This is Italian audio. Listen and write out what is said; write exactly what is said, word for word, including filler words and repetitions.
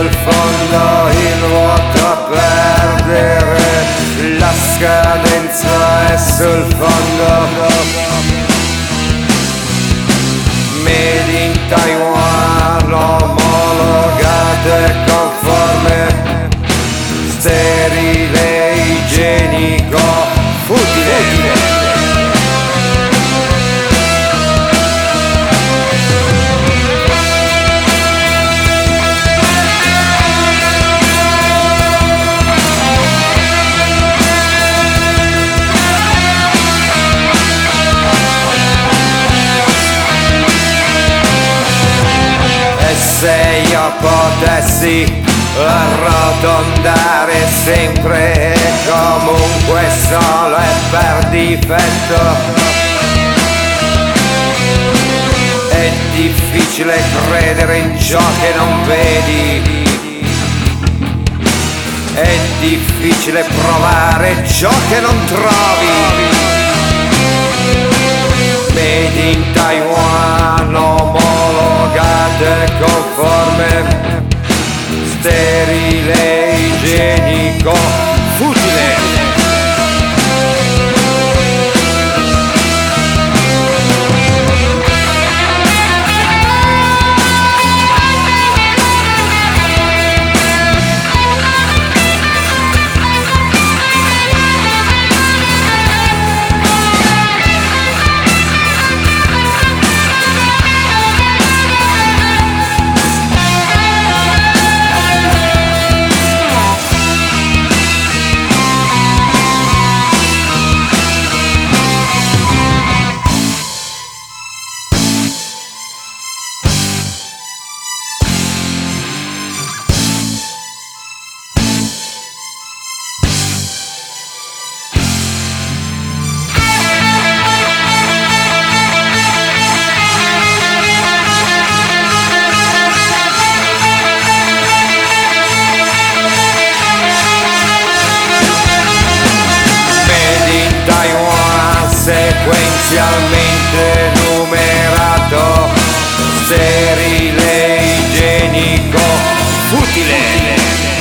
sul fondo il vuoto a perdere, la scadenza è sul fondo. Made in Taiwan, omologato e conforme, sterile, igienico, futile. Se io potessi arrotondare sempre e comunque solo e per difetto, è difficile credere in ciò che non vedi, è difficile provare ciò che non trovi. Made in Taiwan, omologato e conforme, sterile, igienico, futile. Sequenzialmente numerato, sterile, igienico, futile.